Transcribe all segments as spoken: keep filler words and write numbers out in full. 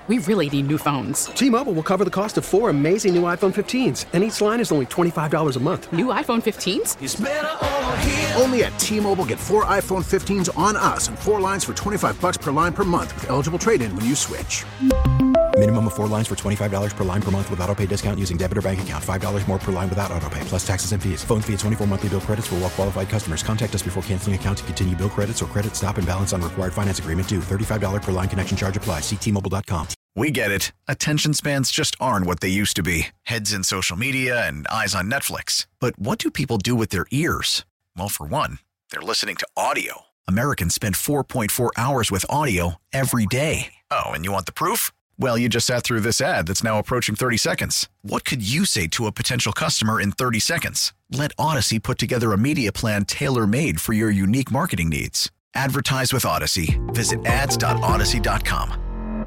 we really need new phones. T-Mobile will cover the cost of four amazing new iPhone fifteens, and each line is only twenty-five dollars a month. New iPhone fifteens? It's better over here. Only at T-Mobile, get four iPhone fifteens on us and four lines for twenty-five dollars per line per month with eligible trade-in when you switch. Minimum of four lines for twenty-five dollars per line per month with autopay discount using debit or bank account. five dollars more per line without autopay, plus taxes and fees. Phone fee at twenty-four monthly bill credits for well-qualified customers. Contact us before canceling account to continue bill credits or credit stop and balance on required finance agreement due. thirty-five dollars per line connection charge applies. See T Mobile dot com. We get it. Attention spans just aren't what they used to be. Heads in social media and eyes on Netflix. But what do people do with their ears? Well, for one, they're listening to audio. Americans spend four point four hours with audio every day. Oh, and you want the proof? Well, you just sat through this ad that's now approaching thirty seconds. What could you say to a potential customer in thirty seconds? Let Odyssey put together a media plan tailor-made for your unique marketing needs. Advertise with Odyssey. Visit ads dot odyssey dot com.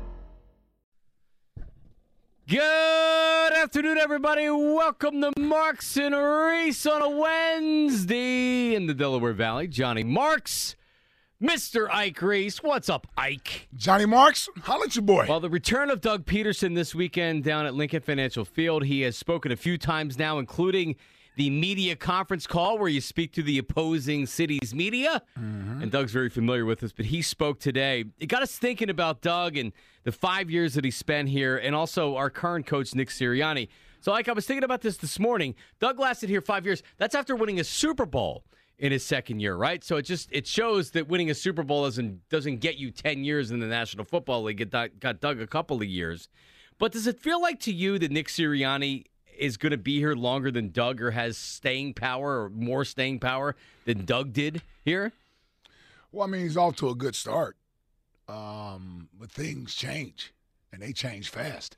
Good afternoon, everybody. Welcome to Marks and Reese on a Wednesday in the Delaware Valley. Johnny Marks, Mister Ike Reese. What's up, Ike? Johnny Marks, holla at your boy. Well, the return of Doug Peterson this weekend down at Lincoln Financial Field. He has spoken a few times now, including the media conference call where you speak to the opposing city's media. Mm-hmm. And Doug's very familiar with this, but he spoke today. It got us thinking about Doug and the five years that he spent here, and also our current coach, Nick Sirianni. So, like, I was thinking about this this morning. Doug lasted here five years. That's after winning a Super Bowl in his second year, right? So it just it shows that winning a Super Bowl doesn't doesn't get you ten years in the National Football League. It got, got Doug a couple of years. But does it feel like to you that Nick Sirianni is going to be here longer than Doug, or has staying power or more staying power than Doug did here? Well, I mean, he's off to a good start. Um, but things change, and they change fast.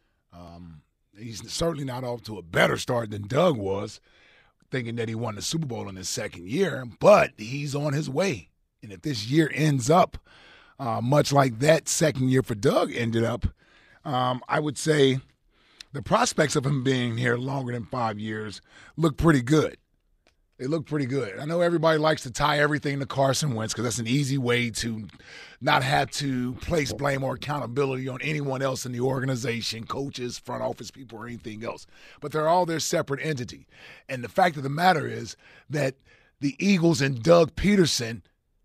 Um, he's certainly not off to a better start than Doug was, thinking that he won the Super Bowl in his second year, but he's on his way. And if this year ends up uh, much like that second year for Doug ended up, um, I would say the prospects of him being here longer than five years look pretty good. They look pretty good. I know everybody likes to tie everything to Carson Wentz because that's an easy way to not have to place blame or accountability on anyone else in the organization, coaches, front office people, or anything else. But they're all their separate entity. And the fact of the matter is that the Eagles and Doug Peterson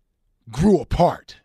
grew apart.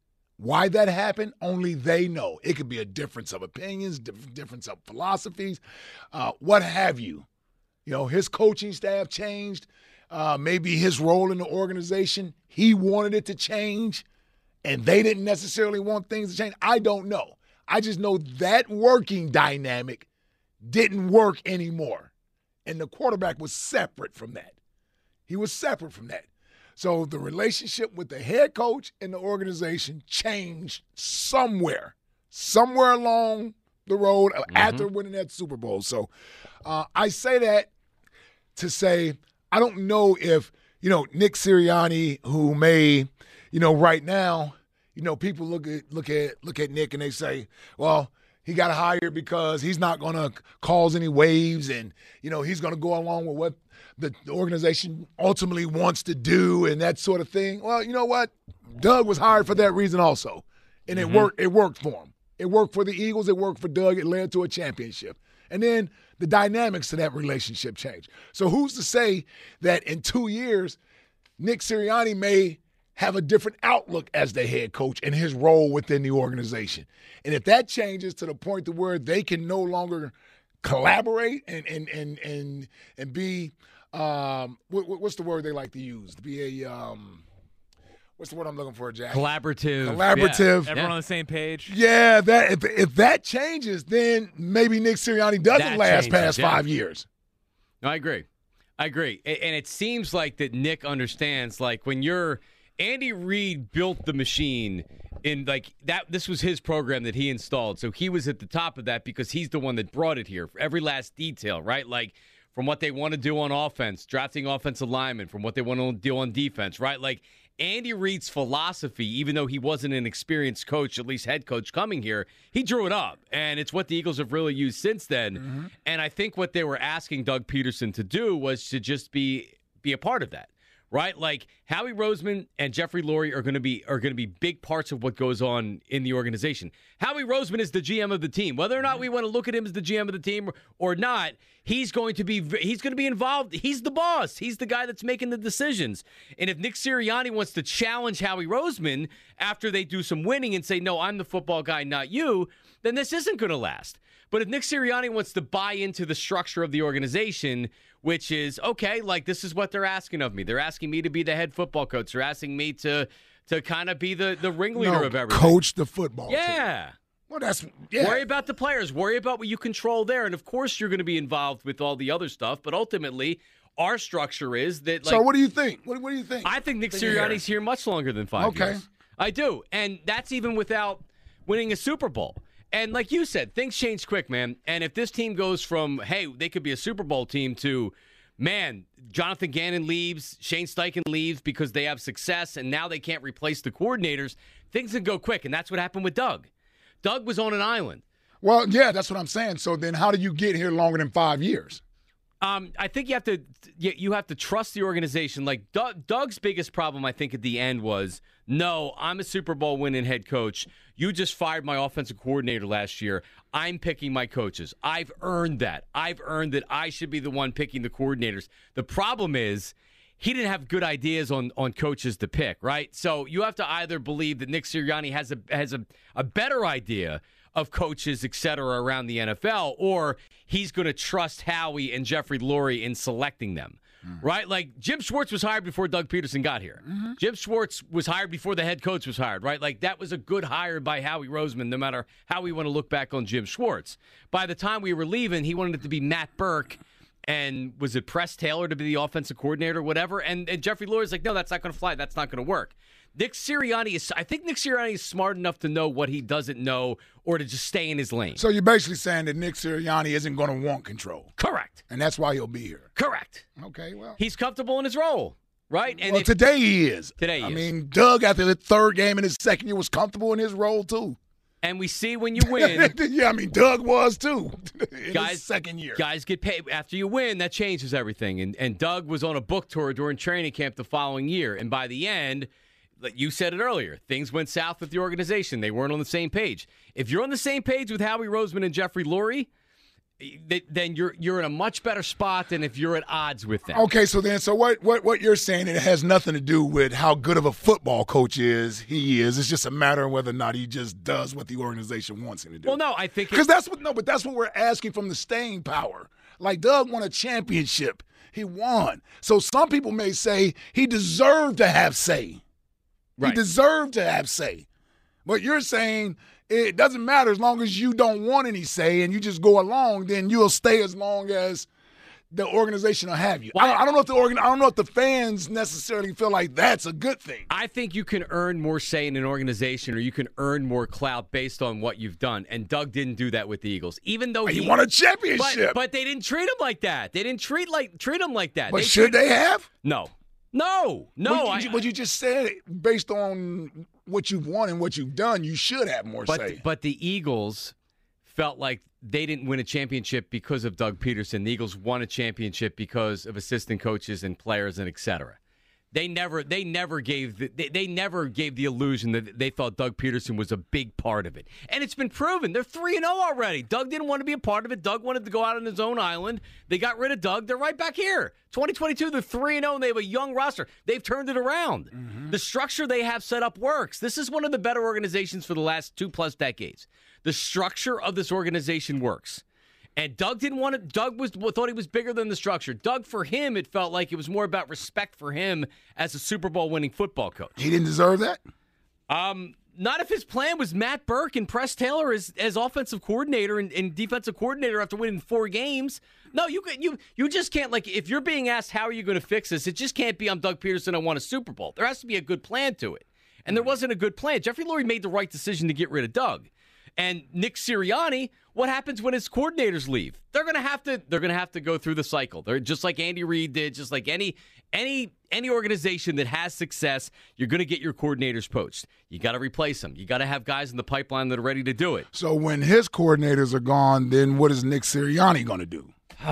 Why that happened, only they know. It could be a difference of opinions, difference of philosophies, uh, what have you. You know, his coaching staff changed. Uh, maybe his role in the organization, he wanted it to change, and they didn't necessarily want things to change. I don't know. I just know that working dynamic didn't work anymore, and the quarterback was separate from that. He was separate from that. So the relationship with the head coach and the organization changed somewhere, somewhere along the road mm-hmm. after winning that Super Bowl. So uh, I say that to say I don't know if, you know, Nick Sirianni, who may, you know, right now, you know, people look at look at look at Nick and they say, well, he got hired because he's not going to cause any waves, and you know he's going to go along with what the organization ultimately wants to do and that sort of thing. Well, you know what? Doug was hired for that reason also, and mm-hmm. it worked. It worked for him. It worked for the Eagles. It worked for Doug. It led to a championship, and then the dynamics of that relationship changed. So who's to say that in two years, Nick Sirianni may have a different outlook as the head coach and his role within the organization? And if that changes to the point to where they can no longer collaborate and and and and and be um, what, what's the word they like to use? To be a um, what's the word I'm looking for, Jack? Collaborative. Collaborative. Yeah. Everyone yeah. on the same page. Yeah, that if, if that changes, then maybe Nick Sirianni doesn't that last changes, past yeah. five years. No, I agree. I agree. And it seems like that Nick understands, like, when you're Andy Reid built the machine in, like, that this was his program that he installed. So he was at the top of that because he's the one that brought it here for every last detail, right? Like, from what they want to do on offense, drafting offensive linemen, from what they want to do on defense, right? Like, Andy Reid's philosophy, even though he wasn't an experienced coach, at least head coach coming here, he drew it up. And it's what the Eagles have really used since then. Mm-hmm. And I think what they were asking Doug Peterson to do was to just be be a part of that, right? Like, Howie Roseman and Jeffrey Lurie are going to be are going to be big parts of what goes on in the organization. Howie Roseman is the G M of the team. Whether or not we want to look at him as the G M of the team or not, he's going to be he's going to be involved. He's the boss. He's the guy that's making the decisions. And if Nick Sirianni wants to challenge Howie Roseman after they do some winning and say, no, I'm the football guy, not you, then this isn't going to last. But if Nick Sirianni wants to buy into the structure of the organization, which is, okay, like this is what they're asking of me. They're asking me to be the head football coach. They're asking me to to kind of be the, the ringleader no, of everything. Coach the football yeah. team. Well, that's yeah. Worry about the players. Worry about what you control there. And, of course, you're going to be involved with all the other stuff. But ultimately, our structure is that, like. So what do you think? What, what do you think? I think Nick Sirianni's here much longer than five okay. years. I do. And that's even without winning a Super Bowl. And like you said, things change quick, man. And if this team goes from, hey, they could be a Super Bowl team to, man, Jonathan Gannon leaves, Shane Steichen leaves because they have success, and now they can't replace the coordinators, things can go quick. And that's what happened with Doug. Doug was on an island. Well, yeah, that's what I'm saying. So then how do you get here longer than five years? Um, I think you have to you have to trust the organization. Like Doug, Doug's biggest problem, I think, at the end was, no, I'm a Super Bowl winning head coach. You just fired my offensive coordinator last year. I'm picking my coaches. I've earned that. I've earned that I should be the one picking the coordinators. The problem is he didn't have good ideas on, on coaches to pick, right? So you have to either believe that Nick Sirianni has a has a, a better idea of coaches, et cetera, around the N F L, or he's going to trust Howie and Jeffrey Lurie in selecting them, mm-hmm. right? Like Jim Schwartz was hired before Doug Peterson got here. Mm-hmm. Jim Schwartz was hired before the head coach was hired, right? Like that was a good hire by Howie Roseman, no matter how we want to look back on Jim Schwartz. By the time we were leaving, he wanted it to be Matt Burke, and was it Press Taylor to be the offensive coordinator, whatever? And, and Jeffrey Lurie's like, no, that's not going to fly. That's not going to work. Nick Sirianni is, I think Nick Sirianni is smart enough to know what he doesn't know or to just stay in his lane. So you're basically saying that Nick Sirianni isn't going to want control. Correct. And that's why he'll be here. Correct. Okay, well. He's comfortable in his role, right? And well, if, today he is. Today he I is. mean, Doug, after the third game in his second year, was comfortable in his role, too. And we see when you win. yeah, I mean, Doug was, too, in guys, his second year. Guys get paid. After you win, that changes everything. And, and Doug was on a book tour during training camp the following year. And by the end, like you said it earlier, things went south with the organization. They weren't on the same page. If you're on the same page with Howie Roseman and Jeffrey Lurie, then you're you're in a much better spot than if you're at odds with them. Okay, so then, so what, what, what you're saying, it has nothing to do with how good of a football coach is he is. It's just a matter of whether or not he just does what the organization wants him to do. Well, no, I think because that's what no, but that's what we're asking from the staying power. Like Doug won a championship, he won. So some people may say he deserved to have say. Right. He deserved to have say. But you're saying it doesn't matter as long as you don't want any say and you just go along, then you'll stay as long as the organization will have you. Well, I, don't, I don't know if the organ, I don't know if the fans necessarily feel like that's a good thing. I think you can earn more say in an organization, or you can earn more clout based on what you've done. And Doug didn't do that with the Eagles, even though he, he won a championship. But, but they didn't treat him like that. They didn't treat like treat him like that. But they should treat, they have? No. No, no. But you, I, but you just said, based on what you've won and what you've done, you should have more but, say. But the Eagles felt like they didn't win a championship because of Doug Peterson. The Eagles won a championship because of assistant coaches and players and et cetera. They never, they never gave, the, they, they never gave the illusion that they thought Doug Peterson was a big part of it. And it's been proven. They're three and zero already. Doug didn't want to be a part of it. Doug wanted to go out on his own island. They got rid of Doug. They're right back here. twenty twenty-two, they're three and zero, and they have a young roster. They've turned it around. Mm-hmm. The structure they have set up works. This is one of the better organizations for the last two plus decades. The structure of this organization works. And Doug didn't want to. Doug was thought he was bigger than the structure. Doug, for him, it felt like it was more about respect for him as a Super Bowl winning football coach. He didn't deserve that? Um, not if his plan was Matt Burke and Press Taylor as, as offensive coordinator and, and defensive coordinator after winning four games. No, you you you just can't, like, if you're being asked how are you going to fix this, it just can't be I'm Doug Peterson, I want a Super Bowl. There has to be a good plan to it. And there wasn't a good plan. Jeffrey Lurie made the right decision to get rid of Doug. And Nick Sirianni, what happens when his coordinators leave? They're gonna have to. They're gonna have to go through the cycle. They're just like Andy Reid did. Just like any any any organization that has success, you're gonna get your coordinators poached. You got to replace them. You got to have guys in the pipeline that are ready to do it. So when his coordinators are gone, then what is Nick Sirianni gonna do?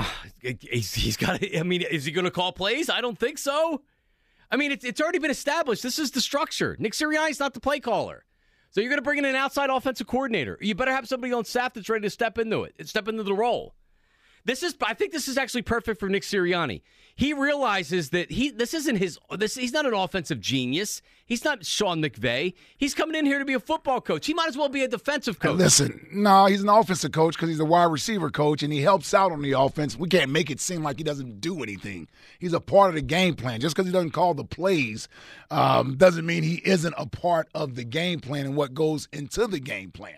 he's, he's got. I mean, is he gonna call plays? I don't think so. I mean, it's it's already been established. This is the structure. Nick Sirianni's not the play caller. So you're going to bring in an outside offensive coordinator. You better have somebody on staff that's ready to step into it, step into the role. This is, I think this is actually perfect for Nick Sirianni. He realizes that he this isn't his. This he's not an offensive genius. He's not Sean McVay. He's coming in here to be a football coach. He might as well be a defensive coach. Hey, listen, no, he's an offensive coach because he's a wide receiver coach and he helps out on the offense. We can't make it seem like he doesn't do anything. He's a part of the game plan. Just because he doesn't call the plays um, doesn't mean he isn't a part of the game plan and what goes into the game plan.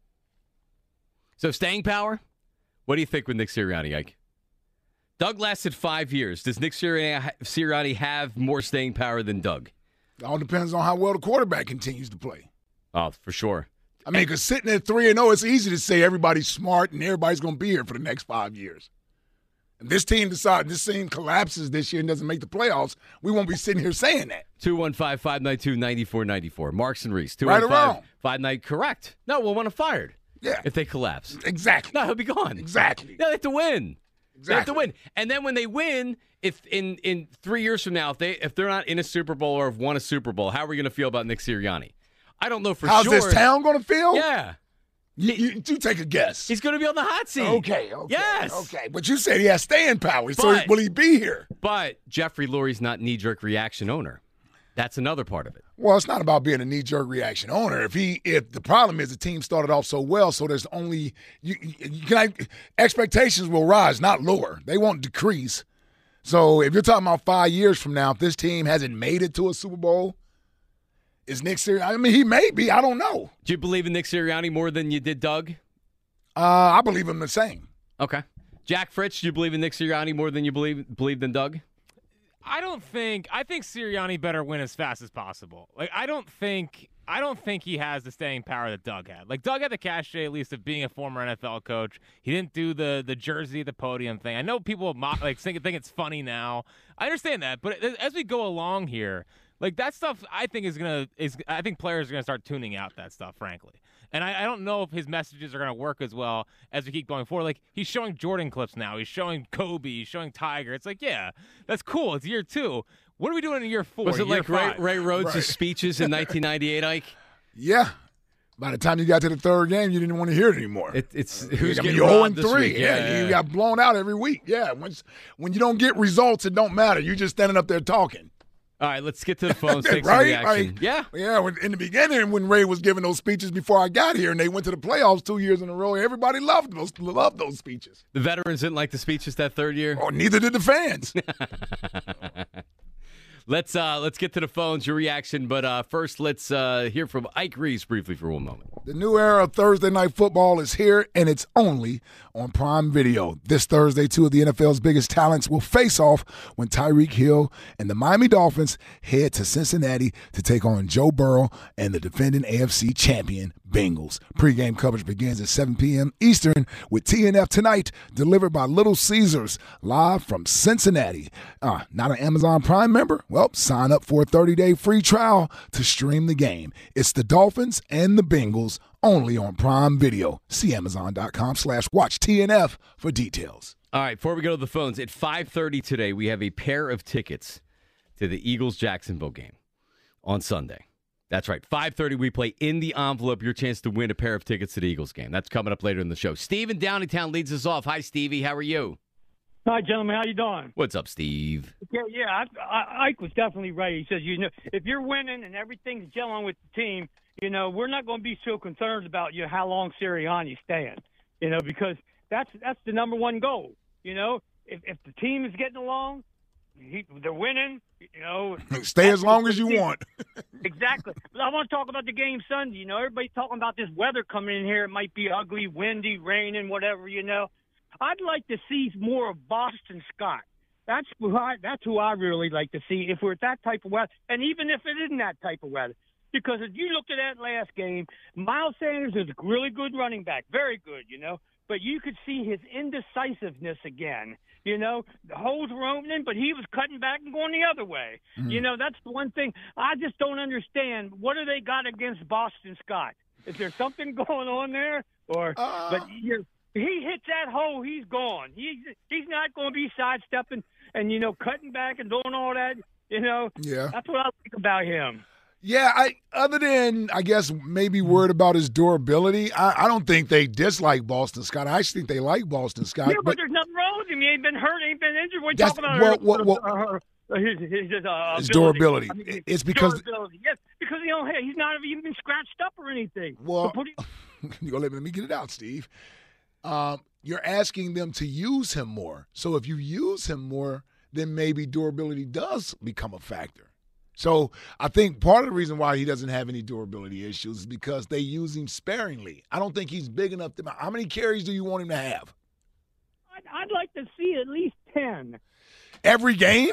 So staying power. What do you think with Nick Sirianni, Ike? Doug lasted five years. Does Nick Sirianni have more staying power than Doug? It all depends on how well the quarterback continues to play. Oh, for sure. I mean, because sitting at three and oh, it's easy to say everybody's smart and everybody's going to be here for the next five years. If this team decides, this team collapses this year and doesn't make the playoffs, we won't be sitting here saying that. two one five, five nine two, nine four nine four. Marks and Reese. Right or wrong? five nine correct. No, we'll want him fired. Yeah. If they collapse. Exactly. No, he'll be gone. Exactly. Yeah, they have to win. Exactly. They have to win. And then when they win, if in, in three years from now, if they if they're not in a Super Bowl or have won a Super Bowl, how are we going to feel about Nick Sirianni? I don't know for How's sure. How's this town going to feel? Yeah. You, you, you take a guess. He's going to be on the hot seat. Okay, okay. Yes. Okay, but you said he has staying power, so But- will he be here? But Jeffrey Lurie's not knee-jerk reaction owner. That's another part of it. Well, it's not about being a knee-jerk reaction owner. If he, if the problem is the team started off so well, so there's only you, you can expectations will rise, not lower. They won't decrease. So if you're talking about five years from now, if this team hasn't made it to a Super Bowl, is Nick Sirianni? I mean, he may be. I don't know. Do you believe in Nick Sirianni more than you did Doug? Uh, I believe him the same. Okay. Jack Fritz, do you believe in Nick Sirianni more than you believe believe in Doug? I don't think I think Sirianni better win as fast as possible. Like I don't think I don't think he has the staying power that Doug had. Like Doug had the cachet at least of being a former N F L coach. He didn't do the the jersey at the podium thing. I know people mock, like think, think it's funny now. I understand that, but as we go along here, like that stuff I think is gonna is I think players are gonna start tuning out that stuff, frankly. And I, I don't know if his messages are going to work as well as we keep going forward. Like, he's showing Jordan clips now. He's showing Kobe. He's showing Tiger. It's like, yeah, that's cool. It's year two. What are we doing in year four? Was it year like Ray, five? Ray Rhodes' Right. speeches in nineteen ninety-eight, Ike? Yeah. By the time you got to the third game, you didn't want to hear it anymore. It, it's who's I mean, getting you're oh robbed and this three. week? Yeah, you got blown out every week. Yeah, once when you don't get results, it don't matter. You're just standing up there talking. All right, let's get to the phones. Take some Right? reaction. Like, yeah. Yeah, when, in the beginning when Ray was giving those speeches before I got here and they went to the playoffs two years in a row, everybody loved those loved those speeches. The veterans didn't like the speeches that third year. Oh, neither did the fans. Let's uh, let's get to the phones, your reaction. But uh, first, let's uh, hear from Ike Reese briefly for one moment. The new era of Thursday Night Football is here, and it's only on Prime Video. This Thursday, two of the N F L's biggest talents will face off when Tyreek Hill and the Miami Dolphins head to Cincinnati to take on Joe Burrow and the defending A F C champion Bengals. Pre-game coverage begins at seven p.m. Eastern with T N F Tonight, delivered by Little Caesars, live from Cincinnati. Uh, not an Amazon Prime member? Well, sign up for a thirty-day free trial to stream the game. It's the Dolphins and the Bengals, only on Prime Video. See Amazon.com slash watch TNF for details. All right, before we go to the phones, at five thirty today, we have a pair of tickets to the Eagles-Jacksonville game on Sunday. That's right, five thirty, we play In the Envelope, your chance to win a pair of tickets to the Eagles game. That's coming up later in the show. Steve in Downingtown leads us off. Hi, Stevie. How are you? Hi, gentlemen. How you doing? What's up, Steve? Yeah, yeah. I, I, Ike was definitely right. He says, you know, if you're winning and everything's gelling with the team, you know, we're not going to be so concerned about you know, how long Sirianni's staying, you know, because that's that's the number one goal. You know, if if the team is getting along, he, they're winning. You know, stay as long as you team. want. Exactly. But I want to talk about the game Sunday. You know, everybody's talking about this weather coming in here. It might be ugly, windy, raining, whatever. You know. I'd like to see more of Boston Scott. That's who I, that's who I really like to see if we're at that type of weather, and even if it isn't that type of weather. Because if you looked at that last game, Miles Sanders is a really good running back, very good, you know. But you could see his indecisiveness again. You know, the holes were opening, but he was cutting back and going the other way. Mm. You know, that's the one thing I just don't understand. What do they got against Boston Scott? Is there something going on there, or? Uh. But you're. He hits that hole, he's gone. He's he's not going to be sidestepping and, you know, cutting back and doing all that. You know, yeah. That's what I like about him. Yeah, I other than, I guess, maybe worried about his durability, I, I don't think they dislike Boston Scott. I actually think they like Boston Scott. Yeah, but, but there's nothing wrong with him. He ain't been hurt. He ain't been injured. We're That's- talking about well, well, uh, well, uh, his, his, his, uh, his ability. durability. I mean, It's because- durability. Yes, because he don't, hey, he's not even been scratched up or anything. Well, So put him- you're going to let me get it out, Steve. Um, you're asking them to use him more. So if you use him more, then maybe durability does become a factor. So I think part of the reason why he doesn't have any durability issues is because they use him sparingly. I don't think he's big enough to. How many carries do you want him to have? I'd, I'd like to see at least ten. Every game?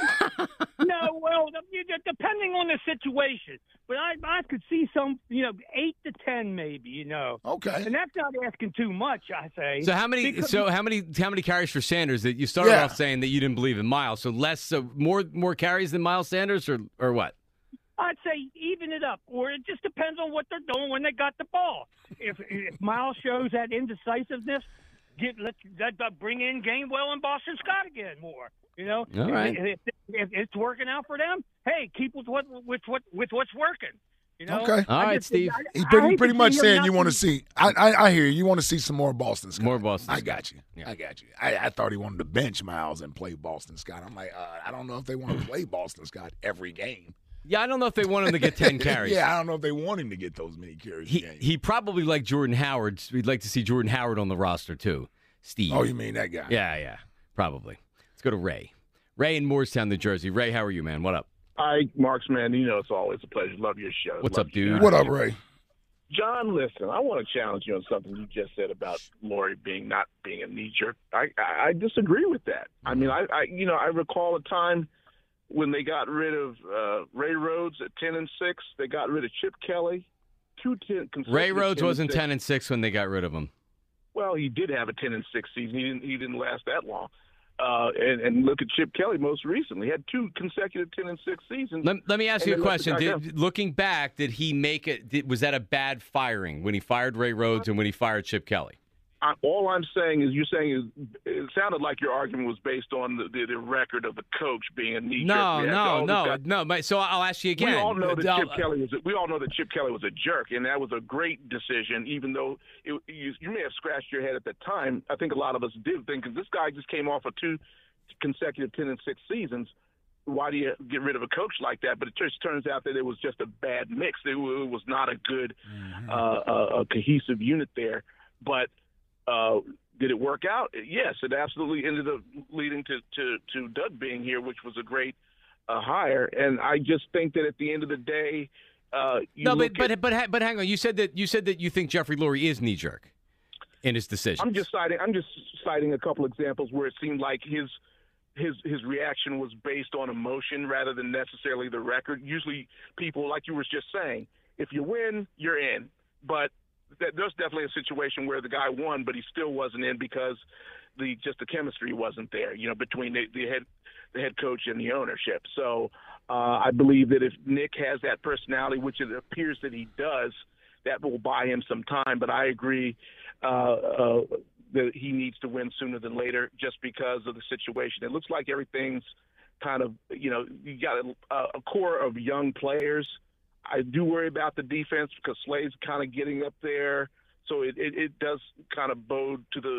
No, well, depending on the situation. But I, I could see some, you know, eight to ten, maybe. You know. Okay. And that's not asking too much, I say. So how many? Because- So how many? How many carries for Sanders? That you started Yeah. off saying that you didn't believe in Miles. So less, so more, more carries than Miles Sanders, or or what? I'd say even it up, or it just depends on what they're doing when they got the ball. If, if Miles shows that indecisiveness, get let that, that bring in Gainwell and Boston Scott again more. You know, All right. if, if, if it's working out for them, hey, keep with what with what with what's working. You know, Okay. All I right, just- Steve. I- He's I pretty, hate pretty to much see him saying not you want to be- see. I, I I hear you. You want to see some more Boston Scott. More Boston I Scott. got you. Yeah. I got you. I, I thought he wanted to bench Miles and play Boston Scott. I'm like, uh, I don't know if they want to play Boston Scott every game. Yeah, I don't know if they want him to get ten carries. Yeah, I don't know if they want him to get those many carries. He a game. he probably like Jordan Howard. We'd like to see Jordan Howard on the roster too. Steve. Oh, you mean that guy? Yeah, yeah, probably. Let's go to Ray. Ray in Moorestown, New Jersey. Ray, how are you, man? What up? Hi, Marks, man. You know it's always a pleasure. Love your show. What's Love up, you dude? guys. What up, Ray? John, listen, I want to challenge you on something you just said about Laurie being not being a knee jerk. I, I, I disagree with that. I mean, I, I you know I recall a time when they got rid of uh, Ray Rhodes at ten and six. They got rid of Chip Kelly. Two ten, Ray Rhodes ten wasn't and six. ten and six when they got rid of him. Well, he did have a ten and six season. He didn't. He didn't last that long. Uh, and, and look at Chip Kelly most recently. He had two consecutive ten and six seasons. Let, let me ask And you a then let the question. guy Did, looking back, did he make it? Did, was that a bad firing when he fired Ray Rhodes and when he fired Chip Kelly? I, all I'm saying is, you're saying is, it sounded like your argument was based on the, the, the record of the coach being a knee jerk. No, reaction. no, All no, this guy- no. But, so I'll ask you again. We all know that I'll- Chip Kelly was. A, we all know that Chip Kelly was a jerk, and that was a great decision. Even though it, you, you may have scratched your head at the time, I think a lot of us did think, because this guy just came off of two consecutive ten and six seasons. Why do you get rid of a coach like that? But it just turns out that it was just a bad mix. It, it was not a good, Mm-hmm. uh, a, a cohesive unit there. But uh, did it work out? Yes, it absolutely ended up leading to, to, to Doug being here, which was a great uh, hire. And I just think that at the end of the day, uh, you no, look but at, but but ha- but hang on. You said that you said that you think Jeffrey Lurie is knee jerk in his decision. I'm just citing. I'm just citing a couple examples where it seemed like his his his reaction was based on emotion rather than necessarily the record. Usually, people, like you were just saying, if you win, you're in. But that, there's definitely a situation where the guy won, but he still wasn't in because the just the chemistry wasn't there, you know, between the, the head the head coach and the ownership. So uh, I believe that if Nick has that personality, which it appears that he does, that will buy him some time. But I agree uh, uh, that he needs to win sooner than later just because of the situation. It looks like everything's kind of, you know, you got a, a core of young players. I do worry about the defense because Slade's kind of getting up there. So it, it, it does kind of bode to the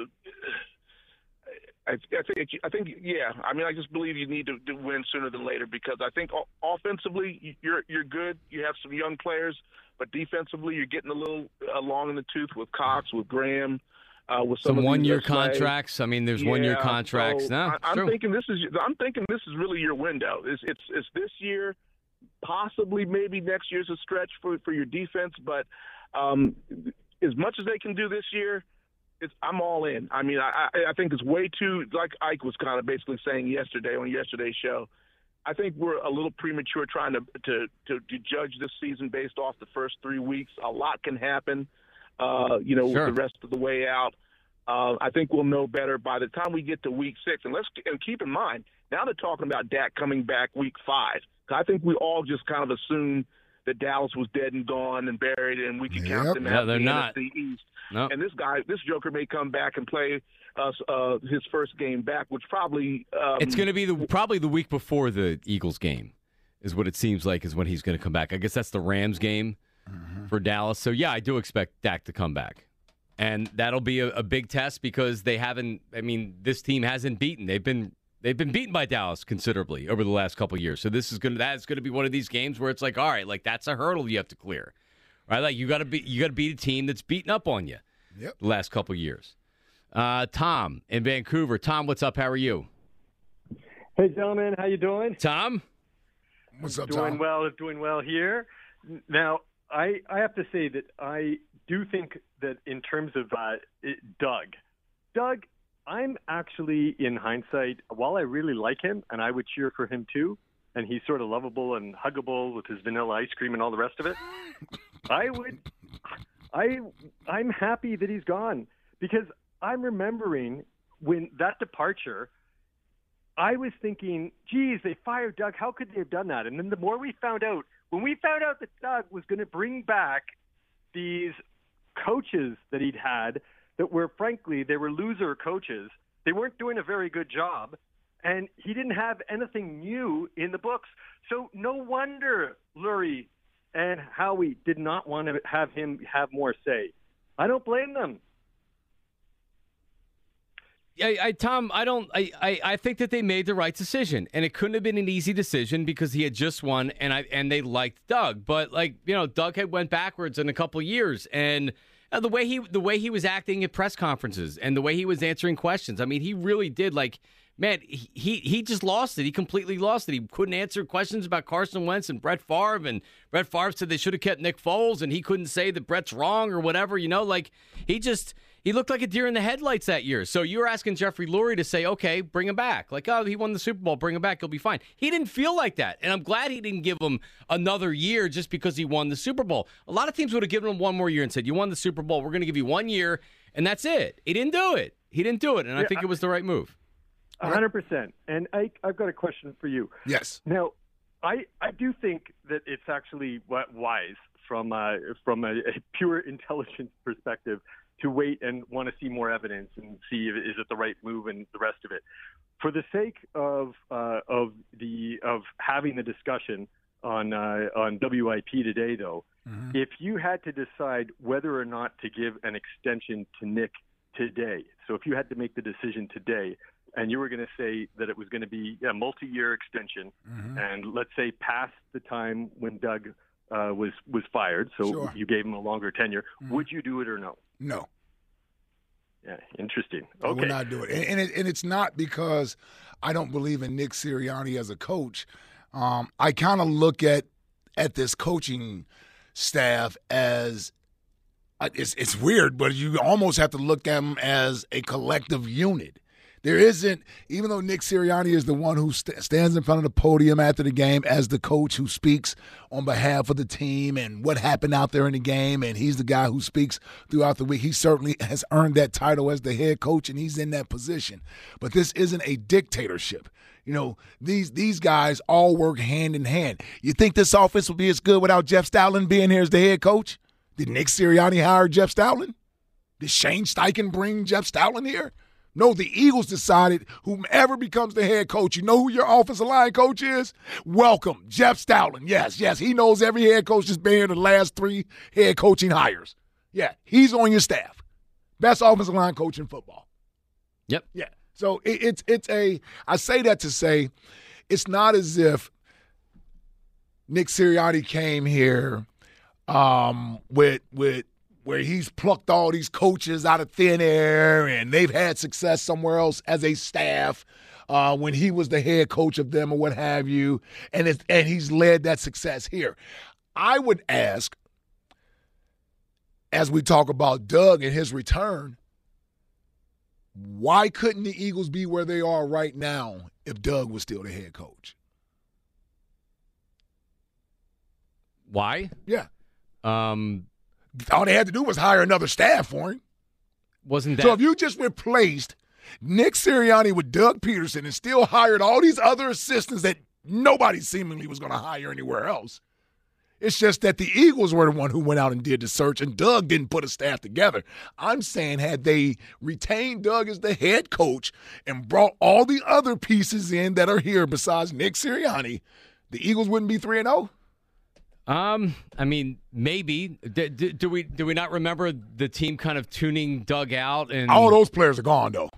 I, I think, I think, yeah. I mean, I just believe you need to, to win sooner than later because I think offensively you're you're good. You have some young players, but defensively you're getting a little uh, long in the tooth with Cox, with Graham, uh, with some, some of these one-year that play. contracts. I mean, there's one-year Yeah, contracts. so no, I, I'm true. thinking this is. I'm thinking this is really your window. It's it's, it's this year, possibly maybe next year's a stretch for for your defense, but um, as much as they can do this year. It's, I'm all in. I mean, I, I think it's way too, like Ike was kind of basically saying yesterday on yesterday's show, I think we're a little premature trying to to, to, to judge this season based off the first three weeks. A lot can happen, uh, you know, Sure. with the rest of the way out. Uh, I think we'll know better by the time we get to week six. And let's and keep in mind, now they're talking about Dak coming back week five. I think we all just kind of assumed that Dallas was dead and gone and buried, and we could count Yep. them No, out they're the not. N F C East. No. And this guy, this Joker may come back and play us uh, his first game back, which probably um, It's going to be the probably the week before the Eagles game is what it seems like is when he's going to come back. I guess that's the Rams game mm-hmm. for Dallas. So, yeah, I do expect Dak to come back. And that'll be a, a big test because they haven't – I mean, this team hasn't beaten. They've been they've been beaten by Dallas considerably over the last couple of years. So this is going to that's going to be one of these games where it's like, all right, like that's a hurdle you have to clear. Right? Like you got to be you got to beat a team that's beaten up on you yep. the last couple of years. Uh, Tom in Vancouver. Tom, what's up? How are you? Hey, gentlemen. How you doing? Tom? What's up, doing Tom? well, doing well here. Now, I I have to say that I do think that in terms of uh, it, Doug, Doug, I'm actually, in hindsight, while I really like him and I would cheer for him too, and he's sort of lovable and huggable with his vanilla ice cream and all the rest of it, I would, I, I'm happy that he's gone because I'm remembering when that departure. I was thinking, geez, they fired Doug. How could they have done that? And then the more we found out, when we found out that Doug was going to bring back these coaches that he'd had that were, frankly, they were loser coaches. They weren't doing a very good job, and he didn't have anything new in the books. So no wonder Lurie and Howie did not want to have him have more say. I don't blame them. I, I, Tom, I don't. I, I, I think that they made the right decision, and it couldn't have been an easy decision because he had just won, and I and they liked Doug. But like you know, Doug had went backwards in a couple of years, and uh, the way he the way he was acting at press conferences and the way he was answering questions. I mean, he really did like. Man, he, he he just lost it. He completely lost it. He couldn't answer questions about Carson Wentz and Brett Favre, and Brett Favre said they should have kept Nick Foles, and he couldn't say that Brett's wrong or whatever. You know, like he just he looked like a deer in the headlights that year. So you were asking Jeffrey Lurie to say, okay, bring him back. Like, oh, he won the Super Bowl, bring him back, he'll be fine. He didn't feel like that, and I'm glad he didn't give him another year just because he won the Super Bowl. A lot of teams would have given him one more year and said, you won the Super Bowl, we're going to give you one year, and that's it. He didn't do it. He didn't do it, and I yeah, think it was the right move. A hundred percent. And I, I've got a question for you. Yes. Now, I, I do think that it's actually wise from uh, from a, a pure intelligence perspective to wait and want to see more evidence and see if, is it the right move and the rest of it. For the sake of uh, of the of having the discussion on uh, on W I P today, though, mm-hmm. if you had to decide whether or not to give an extension to Nick today, so if you had to make the decision today. And you were going to say that it was going to be a multi-year extension, mm-hmm. and let's say past the time when Doug uh, was was fired, so sure. you gave him a longer tenure. Mm-hmm. Would you do it or no? No. Yeah, interesting. Okay. I would not do it, and, and it and it's not because I don't believe in Nick Sirianni as a coach. Um, I kind of look at at this coaching staff as it's it's weird, but you almost have to look at them as a collective unit. There isn't, even though Nick Sirianni is the one who st- stands in front of the podium after the game as the coach who speaks on behalf of the team and what happened out there in the game, and he's the guy who speaks throughout the week. He certainly has earned that title as the head coach, and he's in that position. But this isn't a dictatorship. You know, these these guys all work hand in hand. You think this offense would be as good without Jeff Stoutland being here as the head coach? Did Nick Sirianni hire Jeff Stoutland? Did Shane Steichen bring Jeff Stoutland here? No, the Eagles decided whomever becomes the head coach, you know who your offensive line coach is? Welcome, Jeff Stoutland. Yes, yes, he knows every head coach that's been here the last three head coaching hires. Yeah, he's on your staff. Best offensive line coach in football. Yep. Yeah. So it, it's it's a – I say that to say it's not as if Nick Sirianni came here um, with with – where he's plucked all these coaches out of thin air and they've had success somewhere else as a staff uh, when he was the head coach of them or what have you, and it's, and he's led that success here. I would ask, as we talk about Doug and his return, why couldn't the Eagles be where they are right now if Doug was still the head coach? Why? Yeah. Um. All they had to do was hire another staff for him. Wasn't that so? If you just replaced Nick Sirianni with Doug Peterson and still hired all these other assistants that nobody seemingly was going to hire anywhere else, it's just that the Eagles were the one who went out and did the search, and Doug didn't put a staff together. I'm saying had they retained Doug as the head coach and brought all the other pieces in that are here besides Nick Sirianni, the Eagles wouldn't be three and oh? Um, I mean, maybe. Do, do, do we do we not remember the team kind of tuning Doug out? And all those players are gone, though.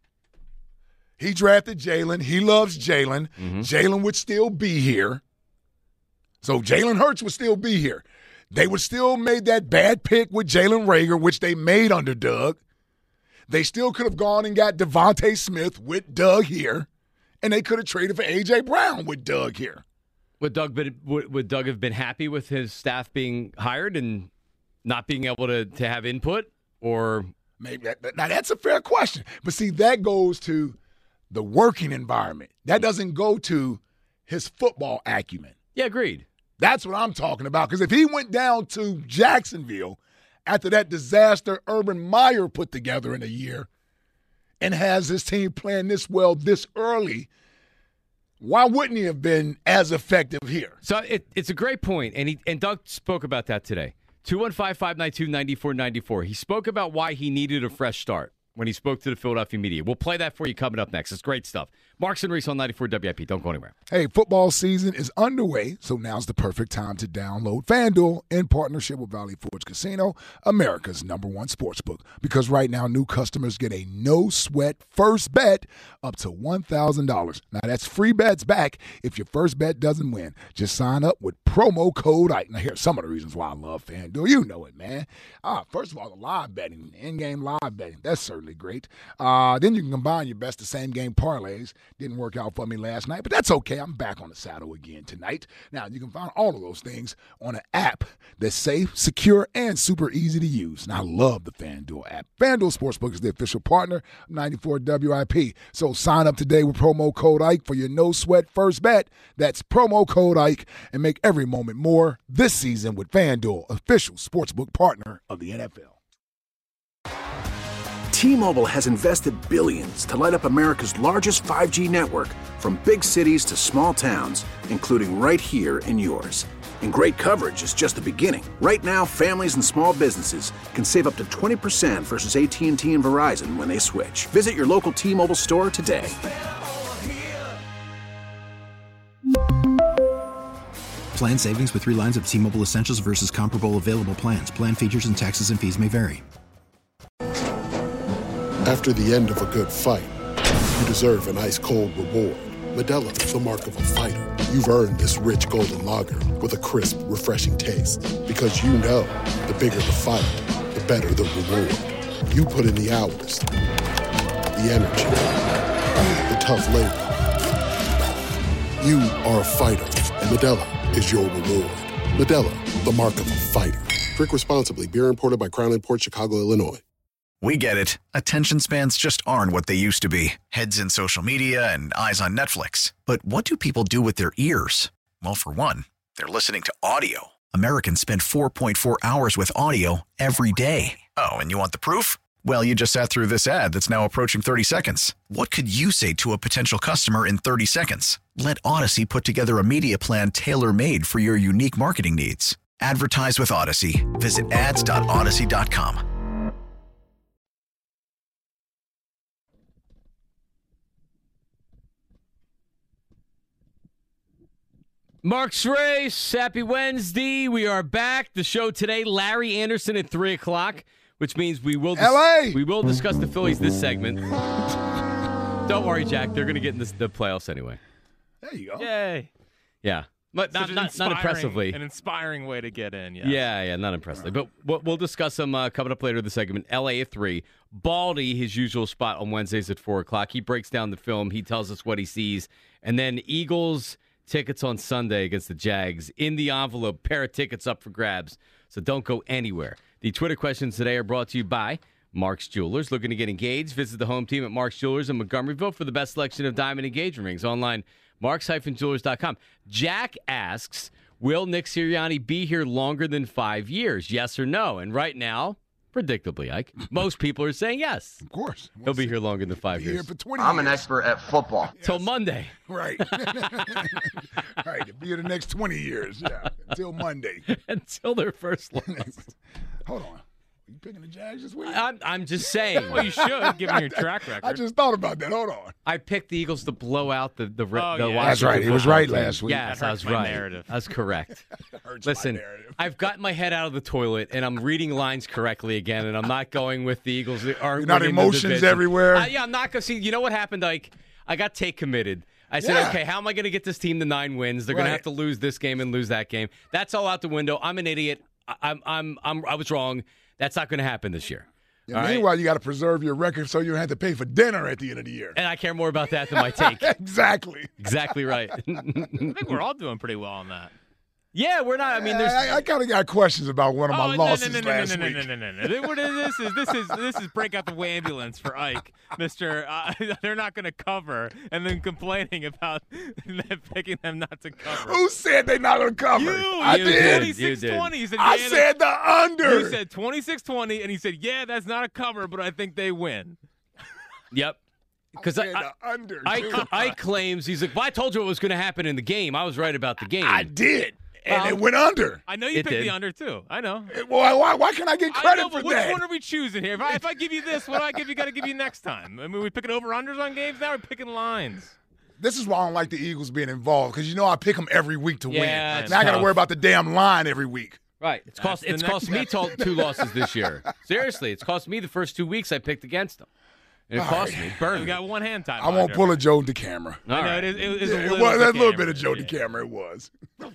He drafted Jalen. He loves Jalen. Mm-hmm. Jalen would still be here. So Jalen Hurts would still be here. They would still made that bad pick with Jalen Reagor, which they made under Doug. They still could have gone and got Devontae Smith with Doug here, and they could have traded for A J. Brown with Doug here. Would Doug been, would, would Doug have been happy with his staff being hired and not being able to, to have input? Or maybe that, now that's a fair question. But see, that goes to the working environment. That doesn't go to his football acumen. Yeah, agreed. That's what I'm talking about. Because if he went down to Jacksonville after that disaster Urban Meyer put together in a year and has his team playing this well this early, why wouldn't he have been as effective here? So it, it's a great point, and he and Doug spoke about that today. two one five, five nine two, nine four nine four. He spoke about why he needed a fresh start when he spoke to the Philadelphia media. We'll play that for you coming up next. It's great stuff. Marks and Reese on ninety-four W I P. Don't go anywhere. Hey, football season is underway, so now's the perfect time to download FanDuel in partnership with Valley Forge Casino, America's number one sportsbook. Because right now, new customers get a no-sweat first bet up to one thousand dollars. Now, that's free bets back if your first bet doesn't win. Just sign up with promo code I. Now, here's some of the reasons why I love FanDuel. You know it, man. Ah, first of all, the live betting, in-game live betting, that's certainly great. Uh, then you can combine your best of same-game parlays. Didn't work out for me last night, but that's okay. I'm back on the saddle again tonight. Now, you can find all of those things on an app that's safe, secure, and super easy to use. And I love the FanDuel app. FanDuel Sportsbook is the official partner of ninety-four W I P. So sign up today with promo code Ike for your no-sweat first bet. That's promo code Ike, and make every moment more this season with FanDuel, official sportsbook partner of the N F L. T-Mobile has invested billions to light up America's largest five G network, from big cities to small towns, including right here in yours. And great coverage is just the beginning. Right now, families and small businesses can save up to twenty percent versus A T and T and Verizon when they switch. Visit your local T-Mobile store today. Plan savings with three lines of T-Mobile Essentials versus comparable available plans. Plan features and taxes and fees may vary. After the end of a good fight, you deserve an ice-cold reward. Modelo is the mark of a fighter. You've earned this rich golden lager with a crisp, refreshing taste. Because you know, the bigger the fight, the better the reward. You put in the hours, the energy, the tough labor. You are a fighter, and Modelo is your reward. Modelo, the mark of a fighter. Drink responsibly. Beer imported by Crown Imports, Chicago, Illinois. We get it. Attention spans just aren't what they used to be. Heads in social media and eyes on Netflix. But what do people do with their ears? Well, for one, they're listening to audio. Americans spend four point four hours with audio every day. Oh, and you want the proof? Well, you just sat through this ad that's now approaching thirty seconds. What could you say to a potential customer in thirty seconds? Let Odyssey put together a media plan tailor-made for your unique marketing needs. Advertise with Odyssey. Visit ads dot odyssey dot com. Mark's Race, happy Wednesday. We are back. The show today, Larry Anderson at three o'clock, which means we will dis- L A we will discuss the Phillies this segment. Don't worry, Jack. They're going to get in this, the playoffs anyway. There you go. Yay. Yeah. But not, not, not impressively. An inspiring way to get in, yeah. Yeah, yeah, not impressively. But we'll, we'll discuss them uh, coming up later in the segment. L A at three. Baldy, his usual spot on Wednesdays at four o'clock. He breaks down the film. He tells us what he sees. And then Eagles tickets on Sunday against the Jags. In the envelope, pair of tickets up for grabs. So don't go anywhere. The Twitter questions today are brought to you by Mark's Jewelers. Looking to get engaged? Visit the home team at Mark's Jewelers in Montgomeryville for the best selection of diamond engagement rings. Online, marks dash jewelers dot com. Jack asks, will Nick Sirianni be here longer than five years? Yes or no? And right now, predictably, Ike, most people are saying yes. Of course. He'll be here longer than five Here years. for twenty I'm years. an expert at football. Till Monday. Right. Right. To be here the next twenty years. Yeah. Until Monday. Until their first loss. Hold on. You picking the Jags this week? I'm, I'm just saying. Well, you should, given your track record. I just thought about that. Hold on. I picked the Eagles to blow out the the, Oh, the yeah. Washington That's right. He was football right team. last week. Yes, That I was hurts my right. narrative. That's correct. Hurts Listen, my narrative. I've got my head out of the toilet, and I'm reading lines correctly again, and I'm not going with the Eagles. That aren't You're not winning the emotions division. everywhere? Uh, yeah, I'm not going to see. You know what happened, Ike? I got take committed. I said, Yeah. okay, how am I going to get this team to nine wins? They're going Right. to have to lose this game and lose that game. That's all out the window. I'm an idiot. I, I'm, I'm, I'm, I was wrong. That's not going to happen this year. Yeah, All right? meanwhile, you got to preserve your record so you don't have to pay for dinner at the end of the year. And I care more about that than my take. Exactly. Exactly right. I think we're all doing pretty well on that. Yeah, we're not. I mean, there's. I, I kind of got questions about one of my Oh, no, losses no, no, no, last no, week. no, no, no, no, no. What is this? Is this is this is break out the ambulance for Ike, Mister Uh, they're not going to cover, and then complaining about them picking them not to cover. Who said they not going to cover? You, I you did. twenty-six twenty. He said, I yeah, said the under. You said twenty-six twenty, and he said, "Yeah, that's not a cover, but I think they win." Yep. Because I, said I, the under. I, too. I claims he's like, well, I told you what was going to happen in the game. I was right about the game. I did, and Well, it went under. I know you It picked did. the under too. I know. Why, why, why can't I get I credit know, for but which that? one are we choosing here? If I, if I give you this, what do I give you? Got to give you next time. I mean, we picking over unders on games now. We're picking lines. This is why I don't like the Eagles being involved, because you know I pick them every week to Yeah, win. it's Now I got to tough. worry about the damn line every week. Right. It's cost. That's It's the cost me next- to- two losses this year. Seriously, it's cost me the first two weeks I picked against them. And it All cost right. me. Burned We me. got one hand tied. I won't pull a Joe DeCamera. All I know right. it is. It is Yeah, a it little, was, that's a little DeCamera, bit of Joe yeah. DeCamera. It was.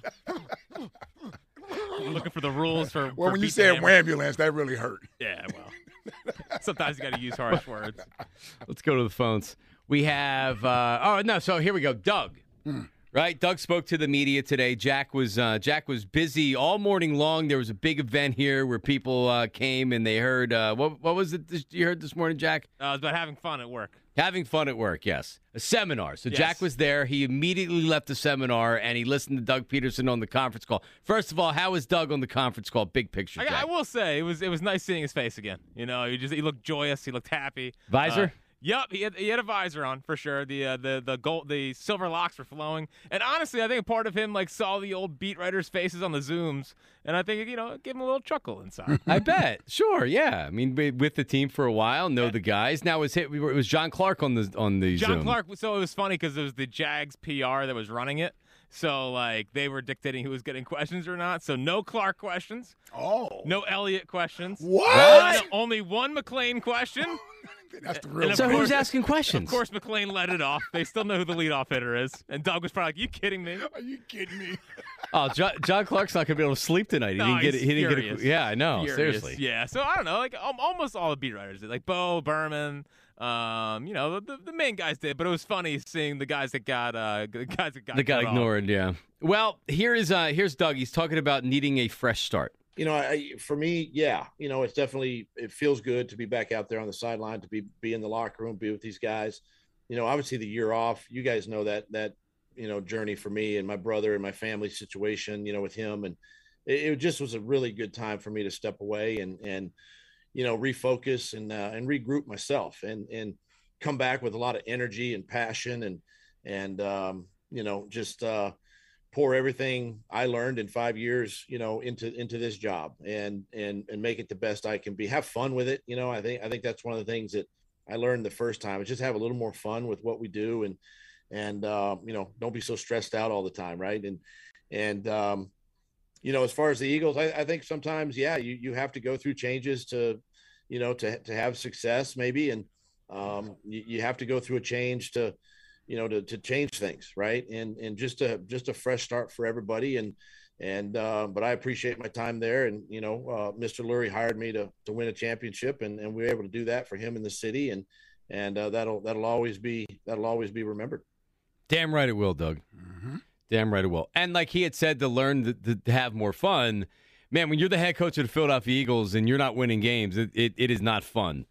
Looking for the rules for. Well, for when you beat the said hammer. ambulance, that really hurt. Yeah, well. Sometimes you got to use harsh words. Let's go to the phones. We have. Uh, oh no! So here we go. Doug. Right. Doug spoke to the media today. Jack was uh, Jack was busy all morning long. There was a big event here where people uh, came and they heard. Uh, what what was it this, you heard this morning, Jack? Uh, it's about having fun at work. Having fun at work, yes. A seminar. So Yes. Jack was there. He immediately left the seminar and he listened to Doug Peterson on the conference call. First of all, how was Doug on the conference call? Big picture, I, Jack. I will say it was it was nice seeing his face again. You know, he just he looked joyous. He looked happy. Visor? Uh, Yep, he had, he had a visor on for sure. The uh, the the gold, the silver locks were flowing, and honestly, I think part of him like saw the old beat writers' faces on the Zooms, and I think you know it gave him a little chuckle inside. I bet. Sure, yeah. I mean, we- with the team for a while, know the guys. Now it was hit. It was John Clark on the on the John Zoom. Clark. So it was funny because it was the Jags P R that was running it. So like they were dictating who was getting questions or not. So no Clark questions. Oh, no Elliott questions. What? Only, only one McLean question. That's the And real. of So course- who's asking questions? Of course, McLean let it off. They still know who the leadoff hitter is. And Doug was probably like, "You kidding me?" Are you kidding me? Oh, John, John Clark's not going to be able to sleep tonight. He No, didn't get. he's He didn't furious. get. A, yeah, I know. Furious. Seriously. Yeah. So I don't know. Like um, almost all the beat writers did. Like Bo Berman. Um, you know, the, the main guys did. But it was funny seeing the guys that got uh, the guys that got That got cut off. ignored. Yeah. Well, here is uh here's Doug. He's talking about needing a fresh start. You know, I, for me, yeah, you know, it's definitely, it feels good to be back out there on the sideline, to be, be in the locker room, be with these guys. You know, obviously the year off, you guys know that, that, you know, journey for me and my brother and my family situation, you know, with him. And it, it just was a really good time for me to step away and, and, you know, refocus and, uh, and regroup myself and, and come back with a lot of energy and passion and, and, um, you know, just, uh, pour everything I learned in five years, you know, into, into this job and, and, and make it the best I can be. Have fun with it. You know, I think, I think that's one of the things that I learned the first time, is just have a little more fun with what we do. And, and, uh, you know, don't be so stressed out all the time. Right. And, and, um, you know, as far as the Eagles, I, I think sometimes, yeah, you, you have to go through changes to, you know, to, to have success maybe. And, um, you, you have to go through a change to, you know, to, to change things. Right. And, and just a, just a fresh start for everybody. And, and, uh, but I appreciate my time there. And, you know, uh, Mister Lurie hired me to, to win a championship, and, and we were able to do that for him in the city. And, and, uh, that'll, that'll always be, that'll always be remembered. Damn right it will, Doug. Mm-hmm. Damn right it will. And like he had said, to learn to, to, to have more fun, man, when you're the head coach of the Philadelphia Eagles and you're not winning games, it, it, it is not fun.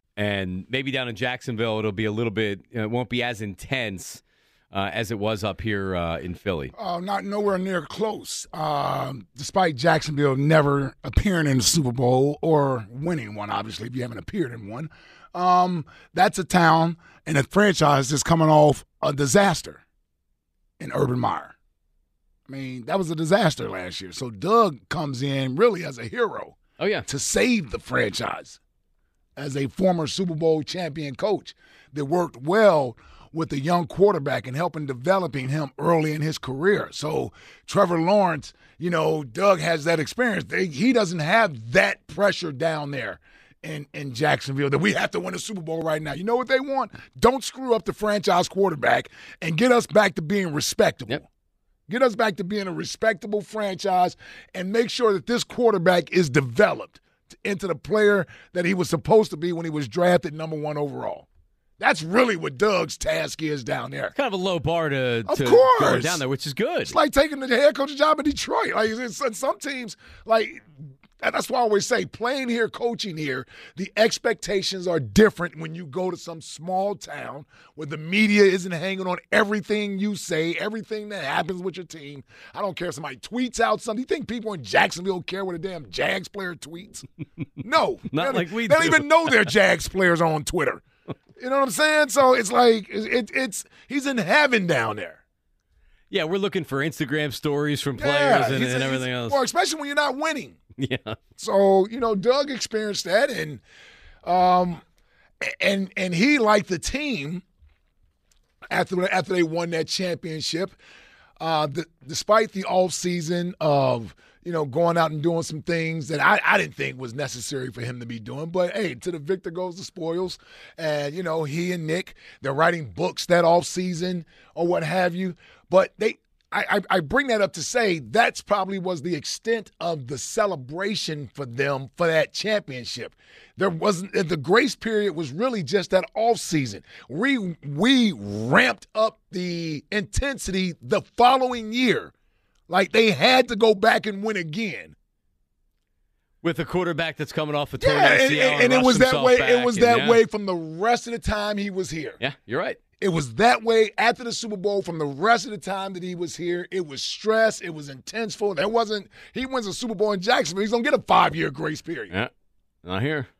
And maybe down in Jacksonville, it'll be a little bit, it won't be as intense uh, as it was up here uh, in Philly. Uh, not nowhere near close. Um, despite Jacksonville never appearing in the Super Bowl or winning one, obviously, if you haven't appeared in one. Um, that's a town and a franchise that's coming off a disaster in Urban Meyer. I mean, that was a disaster last year. So Doug comes in really as a hero. Oh, yeah. To save the franchise as a former Super Bowl champion coach that worked well with a young quarterback and helping developing him early in his career. So Trevor Lawrence, you know, Doug has that experience. They, he doesn't have that pressure down there in, in Jacksonville that we have to win a Super Bowl right now. You know what they want? Don't screw up the franchise quarterback and get us back to being respectable. Yep. Get us back to being a respectable franchise and make sure that this quarterback is developed into the player that he was supposed to be when he was drafted number one overall. That's really what Doug's task is down there. Kind of a low bar to, of to course. go down there, which is good. It's like taking the head coach job in Detroit. Like it's, some teams, like that's why I always say, playing here, coaching here, the expectations are different when you go to some small town where the media isn't hanging on everything you say, everything that happens with your team. I don't care if somebody tweets out something. You think people in Jacksonville care what a damn Jags player tweets? No. Not they like we They do. don't even know their Jags players on Twitter. You know what I'm saying? So it's like it, it's he's in heaven down there. Yeah, we're looking for Instagram stories from players Yeah, and, he's- and he's- everything else. Well, especially when you're not winning. Yeah. So, you know, Doug experienced that, and um, and and he liked the team after after they won that championship. Uh, the, despite the off season of you know going out and doing some things that I, I didn't think was necessary for him to be doing, but hey, to the victor goes the spoils, and you know he and Nick they're writing books that off season or what have you, but they. I, I bring that up to say that's probably was the extent of the celebration for them for that championship. There wasn't the grace period was really just that off season. We we ramped up the intensity the following year, like they had to go back and win again. With a quarterback that's coming off a torn Yeah, A and, C L and, and it rushed was that himself way. back It was and, that yeah. way from the rest of the time he was here. Yeah, you're right. It was that way after the Super Bowl from the rest of the time that he was here. It was stress. It was intense for him. There wasn't – he wins a Super Bowl in Jacksonville. He's going to get a five-year grace period. Yeah, not here.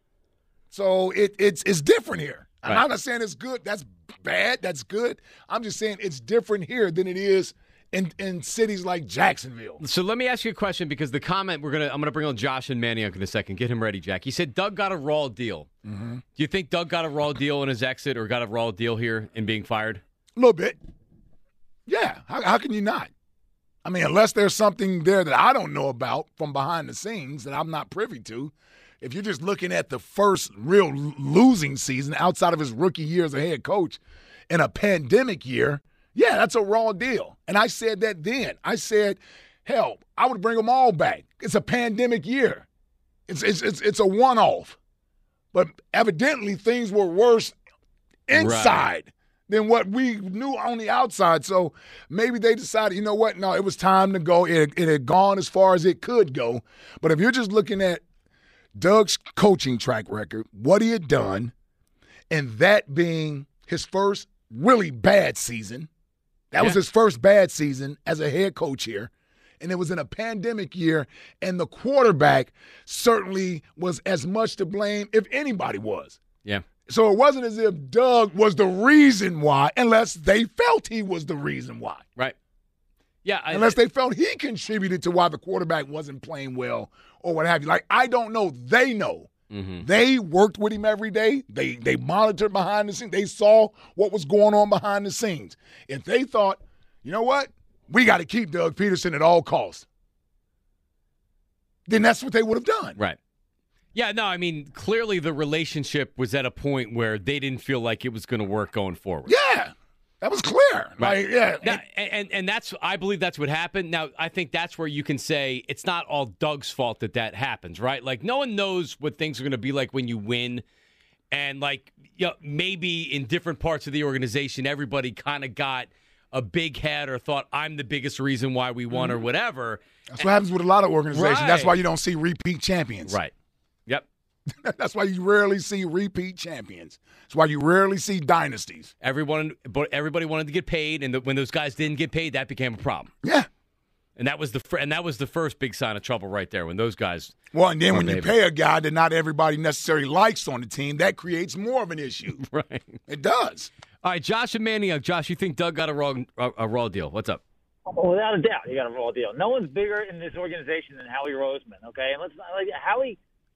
So it, it's it's different here. Right. I'm not saying it's good. That's bad. That's good. I'm just saying it's different here than it is in, in cities like Jacksonville. So let me ask you a question because the comment we're gonna I'm gonna bring on Josh and Manioc in a second. Get him ready, Jack. He said Doug got a raw deal. Mm-hmm. Do you think Doug got a raw deal in his exit or got a raw deal here in being fired? A little bit. Yeah. How, how can you not? I mean, unless there's something there that I don't know about from behind the scenes that I'm not privy to. If you're just looking at the first real losing season outside of his rookie year as a head coach in a pandemic year, yeah, that's a raw deal. And I said that then. I said, hell, I would bring them all back. It's a pandemic year. It's it's it's, it's a one-off. But evidently things were worse inside Right. than what we knew on the outside. So maybe they decided, you know what? No, it was time to go. It, it had gone as far as it could go. But if you're just looking at Doug's coaching track record, what he had done, and that being his first really bad season, that was Yeah. his first bad season as a head coach here. And it was in a pandemic year, and the quarterback certainly was as much to blame if anybody was. Yeah. So it wasn't as if Doug was the reason why, unless they felt he was the reason why. Right. Yeah. I, Unless they felt he contributed to why the quarterback wasn't playing well or what have you. Like, I don't know. They know. Mhm. They worked with him every day. They they monitored behind the scenes. They saw what was going on behind the scenes. If they thought, you know what, we got to keep Doug Peterson at all costs, then that's what they would have done. Right. Yeah, no, I mean, clearly the relationship was at a point where they didn't feel like it was going to work going forward. Yeah, that was clear. Right. Like, yeah. Now, and, and and that's I believe that's what happened. Now, I think that's where you can say it's not all Doug's fault that that happens, right? Like, no one knows what things are going to be like when you win. And, like, you know, maybe in different parts of the organization, everybody kind of got a big head or thought, I'm the biggest reason why we won or whatever. That's what happens with a lot of organizations. That's Right. why you don't see repeat champions. Right. Yep. That's why you rarely see repeat champions. That's why you rarely see dynasties. Everyone, but everybody wanted to get paid, and the, when those guys didn't get paid, that became a problem. Yeah. And that was the fir- and that was the first big sign of trouble right there when those guys. Well, and then were when you able- pay a guy that not everybody necessarily likes on the team, that creates more of an issue. Right. It does. All right, Josh and Manioc. Josh, you think Doug got a raw a, a raw deal? What's up? Well, without a doubt, he got a raw deal. No one's bigger in this organization than Howie Roseman, okay? And let's not, like Howie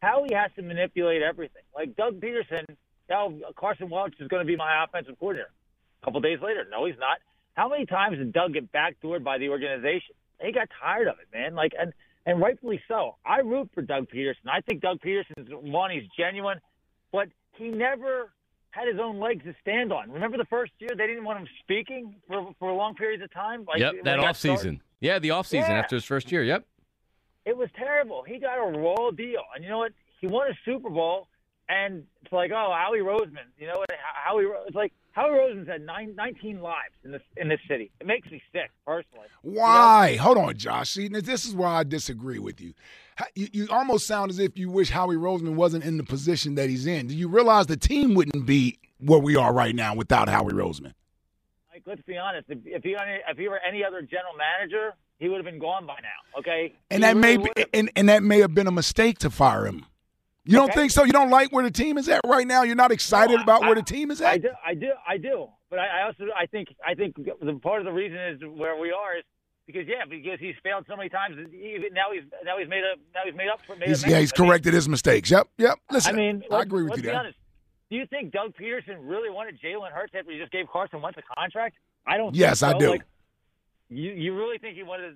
Howie has to manipulate everything. Like Doug Peterson, now Carson Wentz is going to be my offensive coordinator. A couple days later, no, he's not. How many times did Doug get backdoored by the organization? He got tired of it, man. Like, and and rightfully so. I root for Doug Peterson. I think Doug Peterson's one. He's genuine, but he never had his own legs to stand on. Remember the first year they didn't want him speaking for for long periods of time. Like, yep, that off season. Yeah, the off season yeah. after his first year. Yep. It was terrible. He got a raw deal, and you know what? He won a Super Bowl, and it's like, oh, Howie Roseman. You know what? Howie. It's like Howie Roseman's had nine, nineteen lives in this in this city. It makes me sick personally. Why? You know? Hold on, Josh. See, this is where I disagree with you. you. You almost sound as if you wish Howie Roseman wasn't in the position that he's in. Do you realize the team wouldn't be where we are right now without Howie Roseman? Like, let's be honest. If, if he if he were any other general manager, he would have been gone by now. Okay. And he that really may be, would've. and, and that may have been a mistake to fire him. You don't Okay. think so? You don't like where the team is at right now? You're not excited No, about I- where the team is at? I do, I do, I do. But I, I also, I think, I think the part of the reason is where we are is because yeah, because he's failed so many times. He, now he's now he's made a now he's made up for. Made He's, a yeah, he's I mean, corrected his mistakes. Yep, yep. Listen, I mean, I let's- agree with let's you be there. honest. Do you think Doug Peterson really wanted Jalen Hurts after he just gave Carson Wentz a contract? I don't. Yes, think so. I do. Like, you you really think he wanted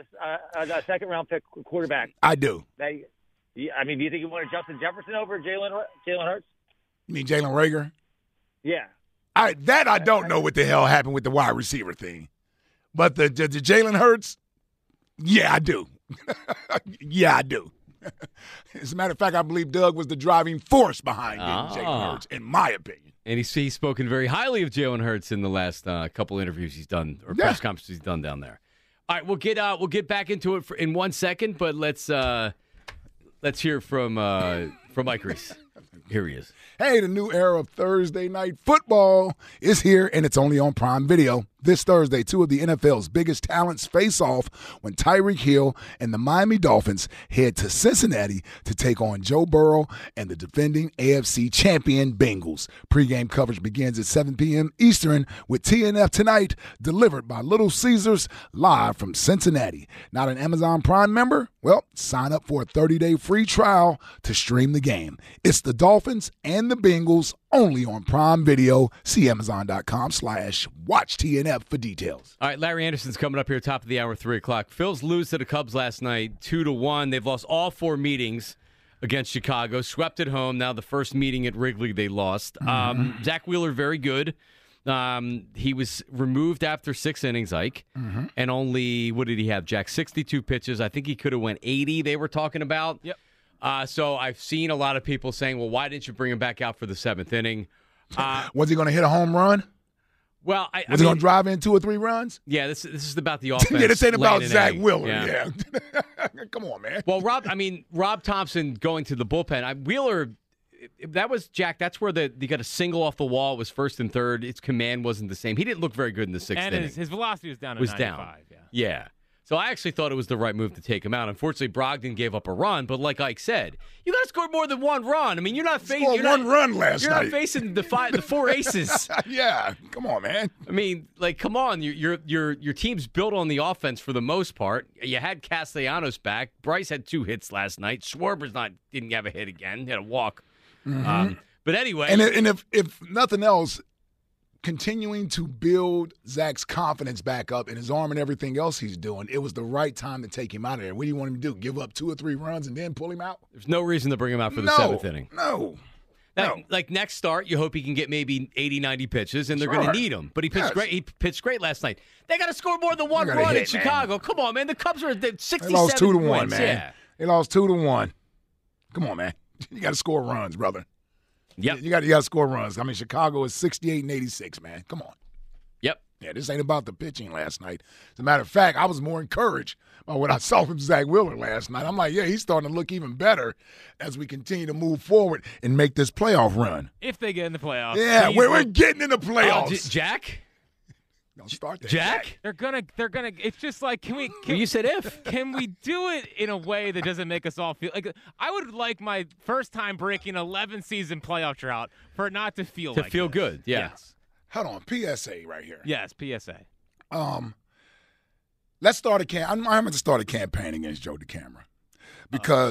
a, a, a second round pick quarterback? I do. That, yeah, I mean, do you think he wanted Justin Jefferson over Jalen Jalen Hurts? You mean Jalen Rager? Yeah. I, that I don't know what the hell happened with the wide receiver thing. But the, the, the Jalen Hurts, yeah, I do. yeah, I do. As a matter of fact, I believe Doug was the driving force behind getting Ah. Jalen Hurts, in my opinion. And he's, he's spoken very highly of Jalen Hurts in the last uh, couple interviews he's done or Yeah. press conferences he's done down there. All right, we'll get uh, we'll get back into it for, in one second, but let's uh, let's hear from uh, from Mike Reese. Here he is. Hey, the new era of Thursday night football is here, and it's only on Prime Video. This Thursday, two of the N F L's biggest talents face off when Tyreek Hill and the Miami Dolphins head to Cincinnati to take on Joe Burrow and the defending A F C champion Bengals. Pre-game coverage begins at seven p.m. Eastern with T N F Tonight, delivered by Little Caesars, live from Cincinnati. Not an Amazon Prime member? Well, sign up for a thirty-day free trial to stream the game. It's the Dolphins and the Bengals only on Prime Video. See Amazon.com slash watch TNF for details. All right, Larry Anderson's coming up here, top of the hour, three o'clock. Phils lose to the Cubs last night, two to one. They've lost all four meetings against Chicago, swept at home. Now the first meeting at Wrigley they lost. Mm-hmm. Um, Zach Wheeler, very good. Um, he was removed after six innings, Ike, Mm-hmm. and only, what did he have, Jack? sixty-two pitches. I think he could have went eighty, they were talking about. Yep. Uh, so I've seen a lot of people saying, well, why didn't you bring him back out for the seventh inning? Uh, Was he going to hit a home run? well, I, I Was he mean, going to drive in two or three runs? yeah, this this is about the offense. yeah, this ain't about laying an Zach egg. Wheeler. Yeah. Yeah. Come on, man. Well, Rob, I mean, Rob Thompson going to the bullpen. I, Wheeler, that was, Jack, that's where the, you got a single off the wall. It was first and third. Its command wasn't the same. He didn't look very good in the sixth and inning. his, his velocity was down to was down. ninety-five. Yeah. Yeah. So I actually thought it was the right move to take him out. Unfortunately, Brogdon gave up a run, but like Ike said, you got to score more than one run. I mean, you're not facing Scored you're one not, run last You're night. not facing the five, the four aces. yeah, come on, man. I mean, like, come on. Your your your your team's built on the offense for the most part. You had Castellanos back. Bryce had two hits last night. Schwarber's not didn't have a hit again. He had a walk. Mm-hmm. Um, but anyway, And, and if if nothing else, continuing to build Zach's confidence back up in his arm and everything else he's doing, it was the right time to take him out of there. What do you want him to do? Give up two or three runs and then pull him out? there's no reason to bring him out for the no, seventh inning. No. Like, no. like next start, you hope he can get maybe eighty, ninety pitches, and they're going Sure. to need him. But he pitched Yes. great. He pitched great last night. They got to score more than one gotta run hit, in man. Chicago. Come on, man. The Cubs are at They sixty-seven lost two to points. one, man. Yeah. They lost two to one. Come on, man. You got to score runs, brother. Yep. You got you got to score runs. I mean, Chicago is sixty-eight and eighty-six, man. Come on. Yep. Yeah, this ain't about the pitching last night. As a matter of fact, I was more encouraged by what I saw from Zach Wheeler last night. I'm like, yeah, he's starting to look even better as we continue to move forward and make this playoff run. If they get in the playoffs. Yeah, please we're, we're look- getting in the Oh, playoffs. J- Jack? Don't start that. Jack? They're gonna. They're gonna. It's just like, can we? Can, Well, you said if. Can we do it in a way that doesn't make us all feel like? I would like my first time breaking eleven season playoff drought for it not to feel To like feel this. good, yeah. Yes. Hold on, P S A right here. Yes. P S A. Um, let's start a cam. I'm, I'm going to start a campaign against Joe DeCamara because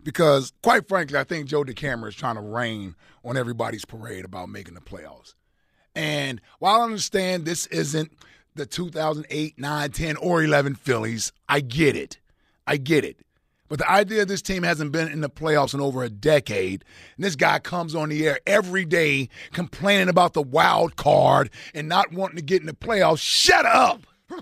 Because, quite frankly, I think Joe DeCamara is trying to rain on everybody's parade about making the playoffs. And while I understand this isn't the two thousand eight, nine, ten, or eleven Phillies, I get it. I get it. But the idea this team hasn't been in the playoffs in over a decade, and this guy comes on the air every day complaining about the wild card and not wanting to get in the playoffs. Shut up!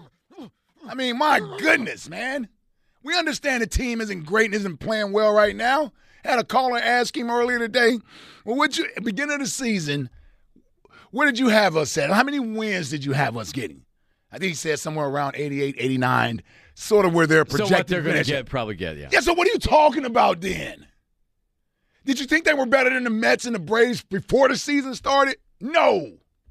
I mean, my goodness, man. We understand the team isn't great and isn't playing well right now. Had a caller ask him earlier today, well, would you, beginning of the season, where did you have us at? How many wins did you have us getting? I think he said somewhere around eighty-eight, eighty-nine, sort of where they're projected. So what they're going to finish. get, probably get, yeah. Yeah, so what are you talking about then? Did you think they were better than the Mets and the Braves before the season started? No.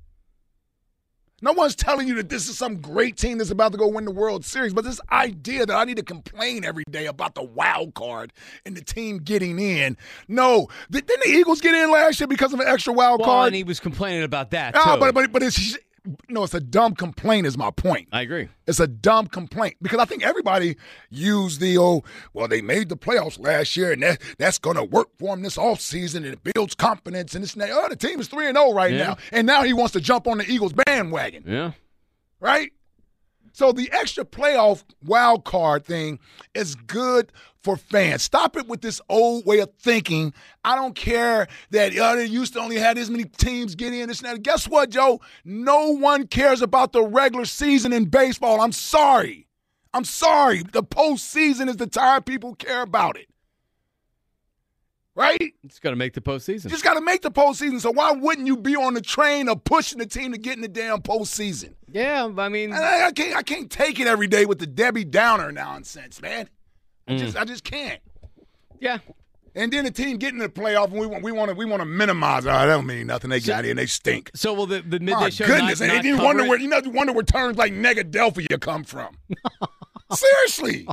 No one's telling you that this is some great team that's about to go win the World Series, but this idea that I need to complain every day about the wild card and the team getting in. No. Didn't the Eagles get in last year because of an extra wild well, card? And he was complaining about that, too. Ah, but, but, but it's... No, it's a dumb complaint is my point. I agree. It's a dumb complaint because I think everybody used the, oh, well, they made the playoffs last year, and that, that's going to work for them this offseason, and it builds confidence. And this and that. Oh, the team is three and oh right yeah. now, and now he wants to jump on the Eagles bandwagon. Yeah. Right? So the extra playoff wild card thing is good for fans. Stop it with this old way of thinking. I don't care that uh, they used to only have this many teams get in, this and that. Guess what, Joe? No one cares about the regular season in baseball. I'm sorry. I'm sorry. The postseason is the time people care about it. Right? It's got to make the postseason. You just got to make the postseason. So why wouldn't you be on the train of pushing the team to get in the damn postseason? Yeah, I mean, I, I can't. I can't take it every day with the Debbie Downer nonsense, man. I Mm. just, I just can't. Yeah. And then the team getting to the playoff, and we want, we want to, we want to minimize. Oh, that don't mean nothing. They got in, and they stink. So, will the the midday My show goodness, not, and not you cover wonder it? where you know you wonder where terms like Negadelphia come from. Seriously.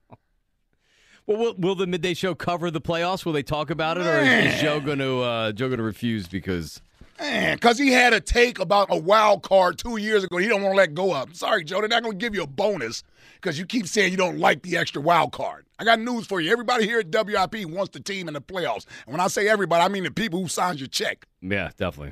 Well, will, will the midday show cover the playoffs? Will they talk about it, or is, is Joe going to uh, Joe going to refuse because? Man, because he had a take about a wild card two years ago. He don't want to let go of. Sorry, Joe, they're not going to give you a bonus because you keep saying you don't like the extra wild card. I got news for you. Everybody here at W I P wants the team in the playoffs. And when I say everybody, I mean the people who signed your check. Yeah, definitely.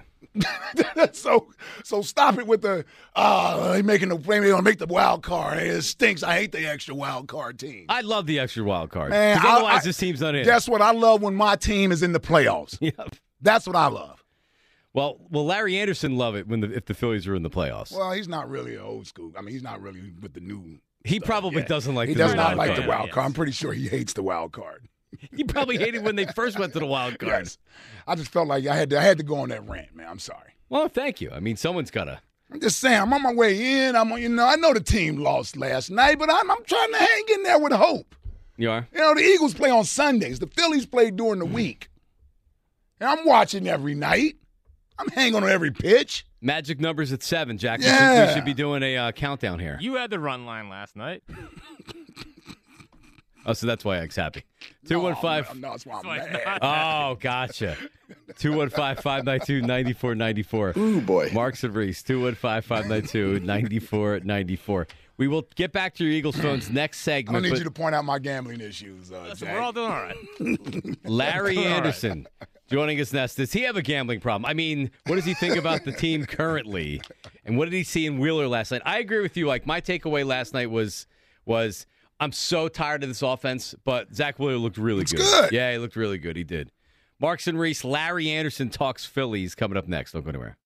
so so stop it with the, uh, they making the play. They're going to make the wild card. It stinks. I hate the extra wild card team. I love the extra wild card. Man, 'Cause I- otherwise, I- this team's not in. Guess what? I love when my team is in the playoffs. Yep. That's what I love. Well, will Larry Anderson love it when the, if the Phillies are in the playoffs? Well, he's not really an old school. I mean, he's not really with the new. He stuff probably yet. doesn't like He the does new not wild like card. the wild card. I'm pretty sure he hates the wild card. He probably hated when they first went to the wild card. Yes. I just felt like I had to. I had to go on that rant, man. I'm sorry. Well, thank you. I mean, someone's got to. I'm just saying. I'm on my way in. I'm. on- You know. I know the team lost last night, but I'm. I'm trying to hang in there with hope. You are? You know, the Eagles play on Sundays. The Phillies play during the week. And I'm watching every night. I'm hanging on every pitch. Magic numbers at seven, Jack. You Yeah. think we should be doing a uh, countdown here. You had the run line last night. Oh, so that's why X happy. two one five. No, that's why I'm That's why mad. it's not. Oh, gotcha. two one five, five nine two, nine four nine four. Ooh, boy. Marks and Reese, two one five, five nine two, nine four nine four. We will get back to your Eagles phones next I segment. don't need but you to point out my gambling issues, uh, Listen, Jack. we're all doing all right. Larry All right. Anderson joining us next. Does he have a gambling problem? I mean, what does he think about the team currently? And what did he see in Wheeler last night? I agree with you. Like, my takeaway last night was was I'm so tired of this offense, but Zach Wheeler looked really Looks good. good. Yeah, he looked really good. He did. Marks and Reese, Larry Anderson talks Phillies coming up next. Don't go anywhere.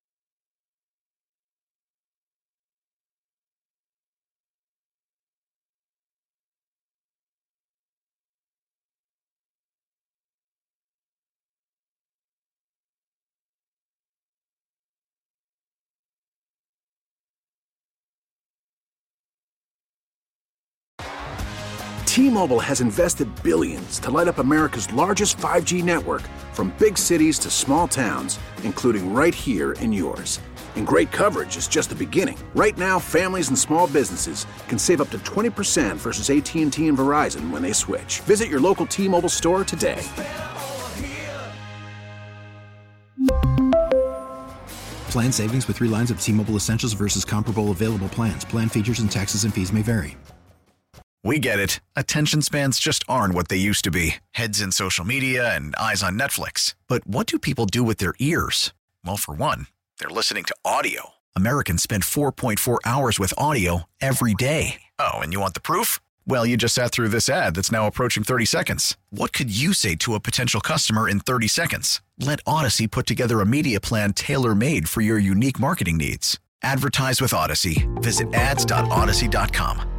T-Mobile has invested billions to light up America's largest five G network, from big cities to small towns, including right here in yours. And great coverage is just the beginning. Right now, families and small businesses can save up to twenty percent versus A T and T and Verizon when they switch. Visit your local T-Mobile store today. Plan savings with three lines of T-Mobile Essentials versus comparable available plans. Plan features and taxes and fees may vary. We get it. Attention spans just aren't what they used to be. Heads in social media and eyes on Netflix. But what do people do with their ears? Well, for one, they're listening to audio. Americans spend four point four hours with audio every day. Oh, and you want the proof? Well, you just sat through this ad that's now approaching thirty seconds. What could you say to a potential customer in thirty seconds? Let Odyssey put together a media plan tailor-made for your unique marketing needs. Advertise with Odyssey. Visit ads dot odyssey dot com.